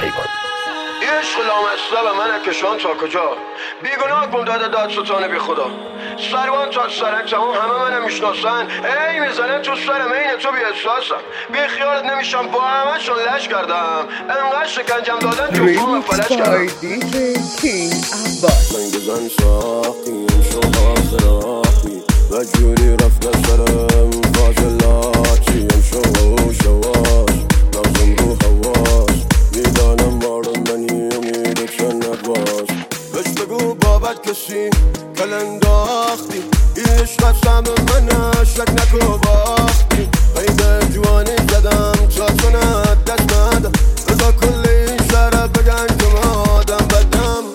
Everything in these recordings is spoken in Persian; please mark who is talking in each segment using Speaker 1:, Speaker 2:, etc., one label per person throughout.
Speaker 1: حیوان.
Speaker 2: عشق لامصب منه کشان تا کجا، بیگناه کن داده داد ستانه بی خدا. سروان تا سرک تمام همه منو میشناسن، ای میزنن تو سرم این تو بی احساسم. بی خیالت نمیشم با همه شون لش کردم، انقدر شکنجم دادن که فرم فلش کردم.
Speaker 3: زنگ زن ساختیم شو حاضراتی و جوری رفت سرم فاضلاتی هم شواش لازم رو حواس میدانم بارم منی امید چند نباز. بهش بگو بابت کسی کل انداختی ایش قسم من شک نکو باختی. قید جوانی زدم تا سنت دست ندم بزا کل این شهر بگن که ما آدم بدم.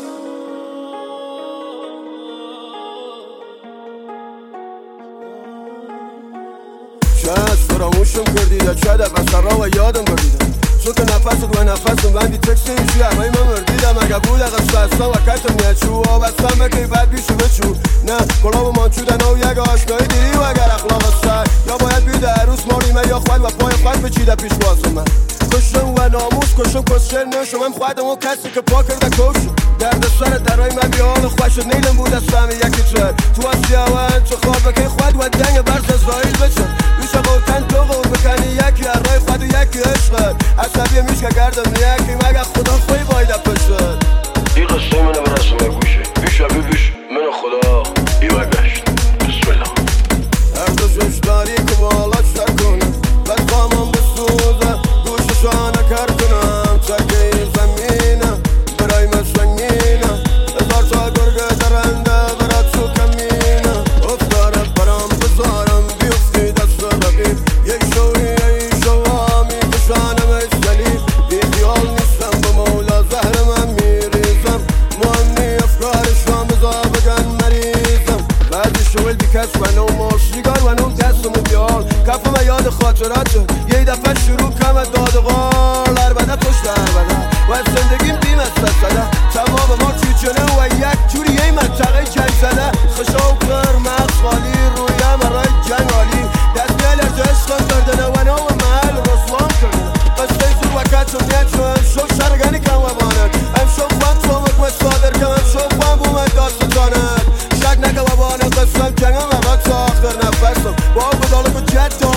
Speaker 3: شاید فراموشم کردی یا چه دفعه را و یادم بردیدم تو که نفست و نفسم بندی تکسی ایشی همه من مردیدم اگه بود اقصد هستم و کتم نیت شو آبستم بکی بد بیشو بچو نه کلاب من چودن و یک آشنایی دیری و اگر اخلاق سر یا باید بیده عروس ماریمه یا خود و پای خود بچیده پیش بازم من کشم و ناموس کشم کسشر نشم من خودم و کسی که پا کرده کشم درد سر درای من بیان خوشت نیلم بود از سمی یکی تر تو از سیاوان چه خواب بکی خود و دنگ برس اسرائیل بچن بیشه قلتن تو قول بکنی یکی ارای خود و یکی عشقت عصبیه میشه گردم یکی مگه خدا خوی بایده پشت
Speaker 2: این قصه منو برسم گوشه بیشه بیش من خدا بیوگشت. بسم الله.
Speaker 3: هر دو جوش داری که بالا سر کنم بس خواهم بسوزه گوششانه کر کنم چکه این زمینم برای من سنگینم هزار تا گرگه درنده برد تو کمینم افتاره برام بذارم بیفتی دست رقیب یک شوی یک شوا میکشانم اشتلیب بی خیال نیستم به مولا زهر من میریزم مهمی افکارشان بزا بگن مریضم بعدی شویل بیکس و نو مرشیگار و نو دستم و بیال کفم یاد خاطرات یه دفعه شروع کم داد غال عربده پشت عربده و از زندگیم بیم استسده تمام ما چیچنه و یک جوری یه منطقه جنگ زده خشا و پر مغز خالی رویم رای جنگ عالی دست بیال از عشقم کردنه و نو محل رسوان کردنه قصه زور و کتم نیت شو هم شو شرگنی کم و بانت هم شو خوان تو مکمه صادر کم هم شو خوان بومد داستانت شک نکه و بانت قسم کنم و تا آخر نفسم با بدالو که جد